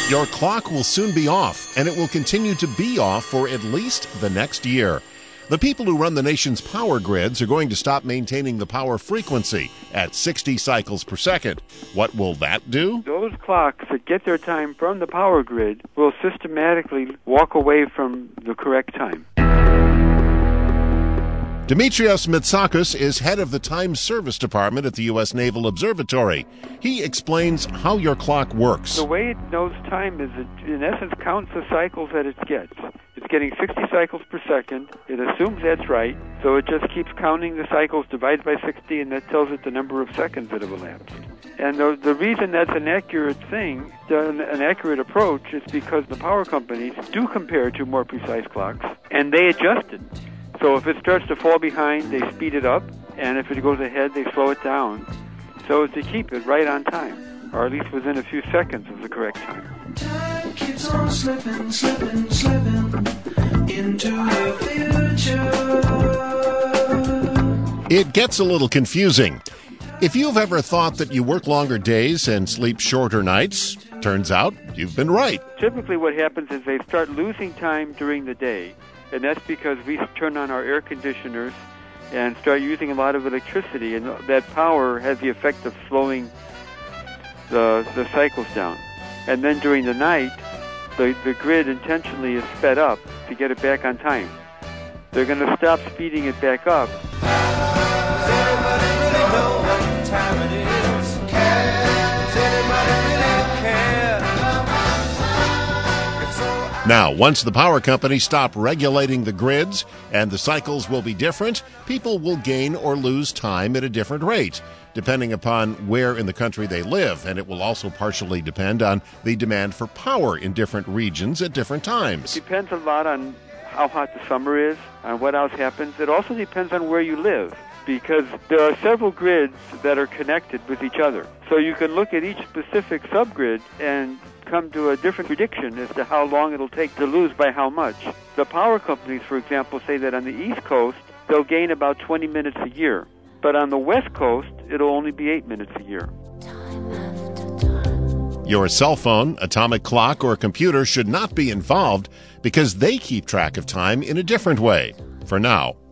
Your clock will soon be off, and it will continue to be off for at least the next year. The people who run the nation's power grids are going to stop maintaining the power frequency at 60 cycles per second. What will that do? Those clocks that get their time from the power grid will systematically walk away from the correct time. Dimitrios Mitsakis is head of the Time Service Department at the U.S. Naval Observatory. He explains how your clock works. The way it knows time is it, in essence, counts the cycles that it gets. It's getting 60 cycles per second. It assumes that's right, so it just keeps counting the cycles, divides by 60, and that tells it the number of seconds that have elapsed. And the reason that's an accurate thing, an accurate approach, is because the power companies do compare to more precise clocks, and they adjust it. So if it starts to fall behind, they speed it up, and if it goes ahead, they slow it down, so as to keep it right on time, or at least within a few seconds of the correct time. Time keeps on slipping, slipping, slipping into the future. It gets a little confusing. If you've ever thought that you work longer days and sleep shorter nights, turns out you've been right. Typically what happens is they start losing time during the day, and that's because we turn on our air conditioners and start using a lot of electricity, and that power has the effect of slowing the cycles down. And then during the night, the grid intentionally is sped up to get it back on time. They're going to stop speeding it back up. Does anybody really know what time it is? Does anybody really care? Now, once the power companies stop regulating the grids and the cycles will be different, people will gain or lose time at a different rate, depending upon where in the country they live, and it will also partially depend on the demand for power in different regions at different times. It depends a lot on how hot the summer is, on what else happens. It also depends on where you live, because there are several grids that are connected with each other. So you can look at each specific subgrid and come to a different prediction as to how long it'll take to lose by how much. The power companies, for example, say that on the East Coast, they'll gain about 20 minutes a year. But on the West Coast, it'll only be 8 minutes a year. Your cell phone, atomic clock, or computer should not be involved because they keep track of time in a different way. For now.